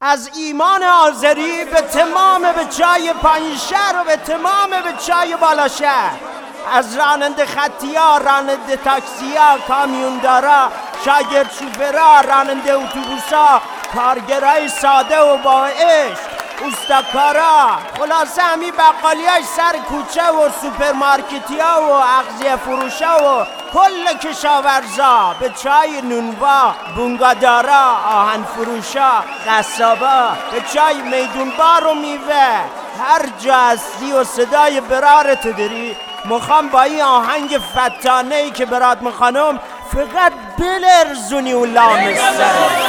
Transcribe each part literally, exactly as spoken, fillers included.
از ایمان آذری به تمام به چای پنجشهر و به تمام به چای بالاشهر، از راننده خطی‌ها، راننده تاکسی‌ها، کامیوندارا، شاگرد شوفرها، راننده اتوبوس‌ها، کارگرای ساده و با عشق، اوستاکارا، خلاصه همی بقالیاش سر کوچه و سوپرمارکتیا و اغذیه فروشا و کل کشاورزا، به چای نونوا، بونگادارا، آهن فروشا، قصابا، به چای میدونبار و میوه، هر جا هستی و صدای برارت داری، مخوام با این آهنگ فتانه ای که برات میخوانم فقط بلرزونی و لامستره.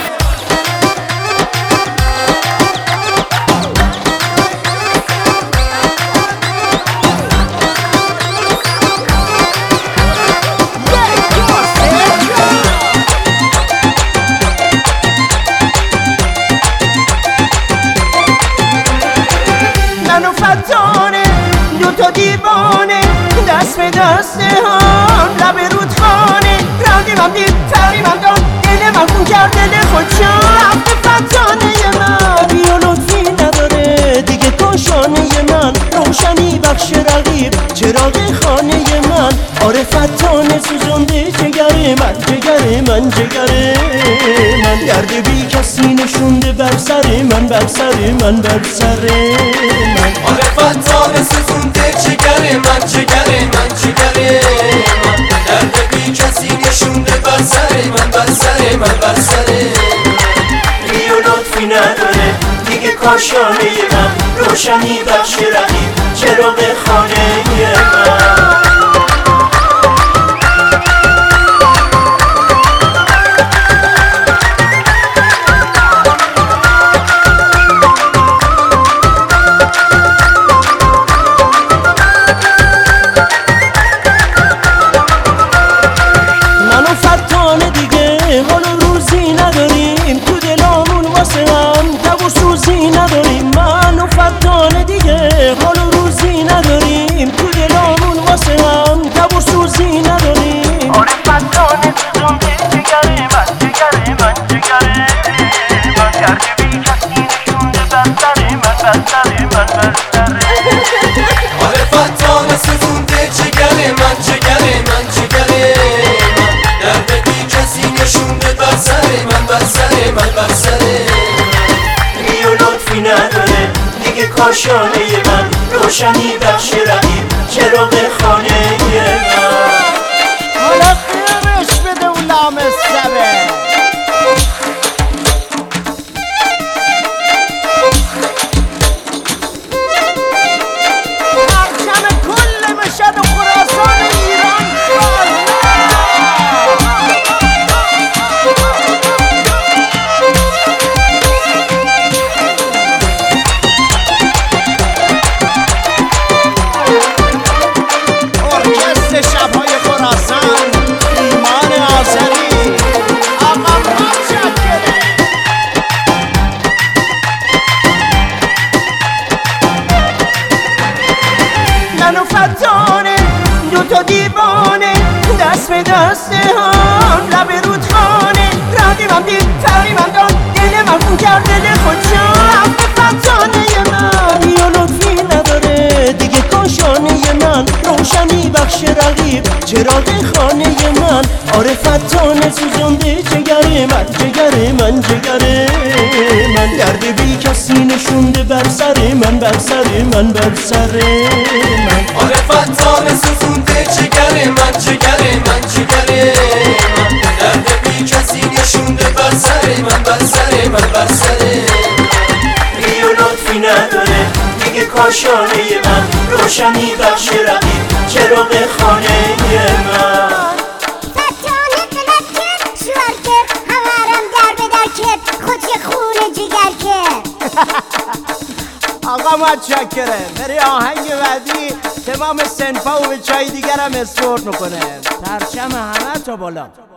منو فتانه دوتا دیوانه دست به دست هم لب رودخانه راندیم هم دید تقریم هم داد دل من خون کرد دل خودشان به فتانه من بیا لطفی نداره دیگه کاشانه من روشنی بخش رقیب چراغ خانه من آره فتانه سوزنده جگر من جگر من جگر من درد بی کسی نشونده بر سر من بر سر من بر سر من آره فتانه سوزنده جگر من جگر من جگر من درد بی کسی نشونده بر سر من بر سر من بر سر بی و لطفی نداره دیگه کاشانه من روشنی بخش رقیب چراغ خانه من آره فتانه سوزنده جگر من جگر من جگر من درد بی کسی نشونده بر سر من بر سر من بر سر بی و لطفی نداره دیگه کاشانه من روشنی بخش رقیب چراغ خانه من حالا خیرش بده اون لامستره. منو فتانه دوتا دیوانه دست به دست هم لب رودخانه راندیم هم دید تقریم هم داد دل من خون کرد دل خودشان به فتانه من بیا لطفی نداره دیگه کاشانه من روشنی بخش رقیب چراغ خانه من آره فتانه سوزنده جگر من جگر من جگر من درد بی کسی نشونده بر سر من بر سر من بر سر من آره فتانه سوزنده جگر من جگر من جگر من درد بی کسی نشونده بر سر من بر سر من بر سر بی و لطفی نداره دیگه کاشانه من روشنی بخش رقیب چراغ خانه من فتانه غلط کرد شوهر کرد همهرم در به در کرد خود که خونه جگر کرد. آقا متشکره. بری آهنگ بعدی تمام سنفا و به چای دیگرم اسپورت میکنه. پرچم همه تا بالا.